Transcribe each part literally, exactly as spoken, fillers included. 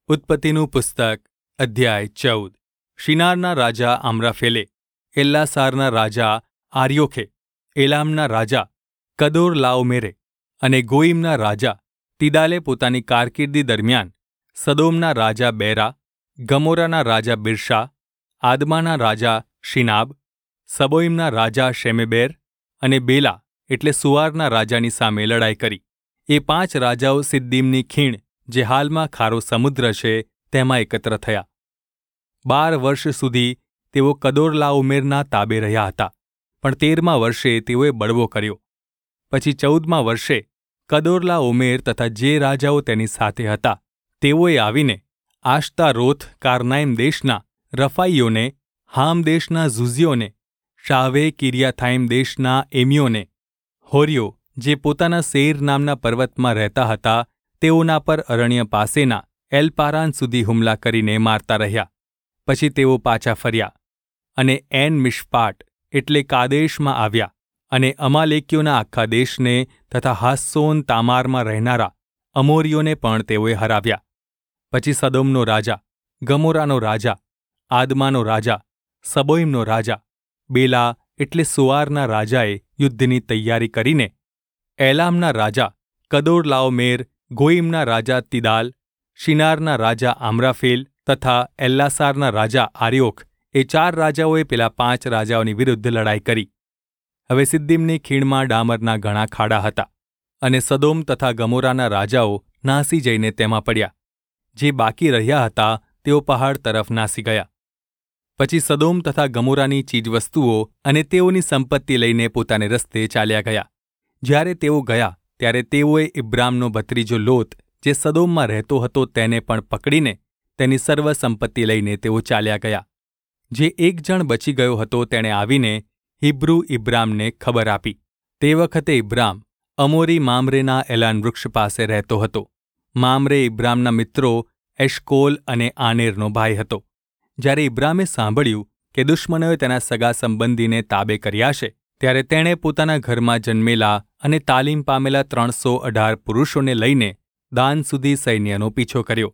ઉત્પત્તિનું પુસ્તક અધ્યાય ચૌદ. શિનારના રાજા આમ્રાફેલે, એલ્લાસારના રાજા આર્યોખે, એલામના રાજા કદોરલાઓમેરે અને ગોઈમના રાજા તિદાલે પોતાની કારકિર્દી દરમિયાન સદોમના રાજા બેરા, ગમોરાના રાજા બિરશા, આદમાના રાજા શિનાબ, સબોઈમના રાજા શેમેબેર અને બેલા એટલે સુવારના રાજાની સામે લડાઈ કરી. એ પાંચ રાજાઓ સિદ્દીમની ખીણ, જે હાલમાં ખારો સમુદ્ર છે, તેમાં એકત્ર થયા. બાર વર્ષ સુધી તેઓ કદોરલાઓમેરના તાબે રહ્યા હતા, પણ તેરમા વર્ષે તેઓએ બળવો કર્યો. પછી ચૌદમા વર્ષે કદોરલાઓમેર તથા જે રાજાઓ તેની સાથે હતા તેઓએ આવીને આશ્તારોથ કારનાઇમ દેશના રફાઈઓને, હામ દેશના ઝુઝીઓને, શાવે કિર્યાથાઇમ દેશના એમીઓને, હોરીઓ જે પોતાના સેર નામના પર્વતમાં રહેતા હતા તેઓના પર અરણ્ય પાસેના એલપારાન સુધી હુમલા કરીને મારતા રહ્યા. પછી તેઓ પાછા ફર્યા અને એન મિશપાટ એટલે કાદેશમાં આવ્યા અને અમાલેકીઓના આખા દેશને તથા હાસોન તામારમાં રહેનારા અમોરીઓને પણ તેઓએ હરાવ્યા. પછી સદોમનો રાજા, ગમોરાનો રાજા, આદમાનો રાજા, સબોઈમનો રાજા, બેલા એટલે સુવારના રાજાએ યુદ્ધની તૈયારી કરીને એલામના રાજા કદોરલાઓમેર, ગોઈમના રાજા તિદાલ, શિનારના રાજા આમ્રાફેલ તથા એલ્લાસારના રાજા આર્યોખ એ ચાર રાજાઓએ પેલા પાંચ રાજાઓની વિરુદ્ધ લડાઈ કરી. હવે સિદ્દીમની ખીણમાં ડામરના ઘણા ખાડા હતા અને સદોમ તથા ગમોરાના રાજાઓ નાસી જઈને તેમાં પડ્યા. જે બાકી રહ્યા હતા તેઓ પહાડ તરફ નાસી ગયા. પછી સદોમ તથા ગમોરાની ચીજવસ્તુઓ અને તેઓની સંપત્તિ લઈને પોતાને રસ્તે ચાલ્યા ગયા. જ્યારે તેઓ ગયા ત્યારે તેઓએ ઇબ્રામનો ભત્રીજો લોત, જે સદોમમાં રહેતો હતો, તેને પણ પકડીને તેની સર્વ સંપત્તિ લઈને તેઓ ચાલ્યા ગયા. જે એક જણ બચી ગયો હતો તેણે આવીને હિબ્રુ ઇબ્રામને ખબર આપી. તે વખતે ઇબ્રામ અમોરી મામરેના એલાન વૃક્ષ પાસે રહેતો હતો. મામરે ઇબ્રામના મિત્રો એશકોલ અને આનેરનો ભાઈ હતો. જ્યારે ઇબ્રામે સાંભળ્યું કે દુશ્મનોએ તેના સગા સંબંધીને તાબે કર્યા છે, ત્યારે તેણે પોતાના ઘરમાં જન્મેલા અને તાલીમ પામેલા ત્રણસો અઢાર પુરુષોને લઈને દાન સુધી સૈન્યનો પીછો કર્યો.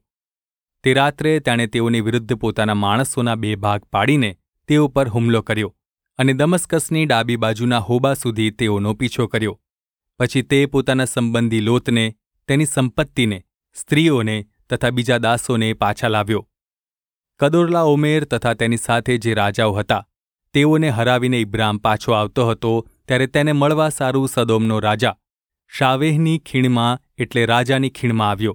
તે રાત્રે તેણે તેઓની વિરુદ્ધ પોતાના માણસોના બે ભાગ પાડીને તેઓ પર હુમલો કર્યો અને દમસ્કસની ડાબી બાજુના હોબા સુધી તેઓનો પીછો કર્યો. પછી તે પોતાના સંબંધી લોતને, તેની સંપત્તિને, સ્ત્રીઓને તથા બીજા દાસોને પાછા લાવ્યો. કદોરલાઓમેર તથા તેની સાથે જે રાજાઓ હતા તેઓને હરાવીને ઇબ્રામ પાછો આવતો હતો ત્યારે તેને મળવા સારું સદોમનો રાજા શાવેહની ખીણમાં એટલે રાજાની ખીણમાં આવ્યો.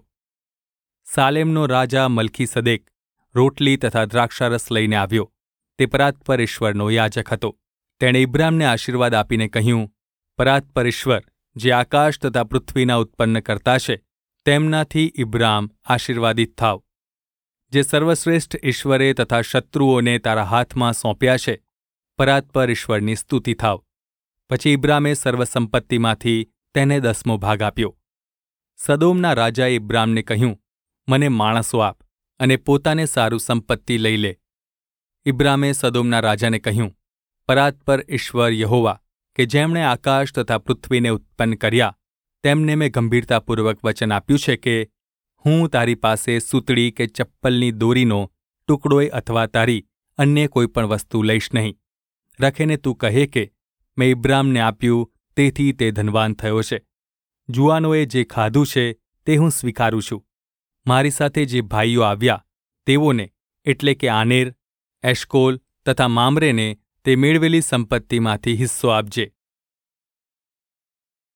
સાલેમનો રાજા મલ્કીસદેક રોટલી તથા દ્રાક્ષારસ લઈને આવ્યો. તે પરાત્પર ઈશ્વરનો યાજક હતો. તેણે ઇબ્રામને આશીર્વાદ આપીને કહ્યું, પરાત્પર ઈશ્વર, જે આકાશ તથા પૃથ્વીના ઉત્પન્ન કરતા છે, તેમનાથી ઇબ્રામ આશીર્વાદિત થાવ. જે સર્વશ્રેષ્ઠ ઈશ્વરે તથા શત્રુઓને તારા હાથમાં સોંપ્યા છે, પરાત્પર ઈશ્વરની સ્તુતિ થાવ. પછી ઇબ્રામે સર્વસંપત્તિમાંથી તેને દસમો ભાગ આપ્યો. સદોમના રાજાએ ઇબ્રામને કહ્યું, મને માણસો આપ અને પોતાને સારું સંપત્તિ લઈ લે. ઇબ્રામે સદોમના રાજાને કહ્યું, પરાત્પર ઈશ્વર યહોવા, કે જેમણે આકાશ તથા પૃથ્વીને ઉત્પન્ન કર્યા, તેમને મેં ગંભીરતાપૂર્વક વચન આપ્યું છે કે હું તારી પાસે સૂતડી કે ચપ્પલની દોરીનો ટુકડોય અથવા તારી અન્ય કોઈ પણ વસ્તુ લઈશ નહીં. રખેને તું કહે કે મેં ઇબ્રામને આપ્યું તેથી તે ધનવાન થયો છે. જુવાનોએ જે ખાધું છે તે હું સ્વીકારું છું. મારી સાથે જે ભાઈઓ આવ્યા તેઓને એટલે કે આનેર, એશકોલ તથા મામરેને તે મેળવેલી સંપત્તિમાંથી હિસ્સો આપજે.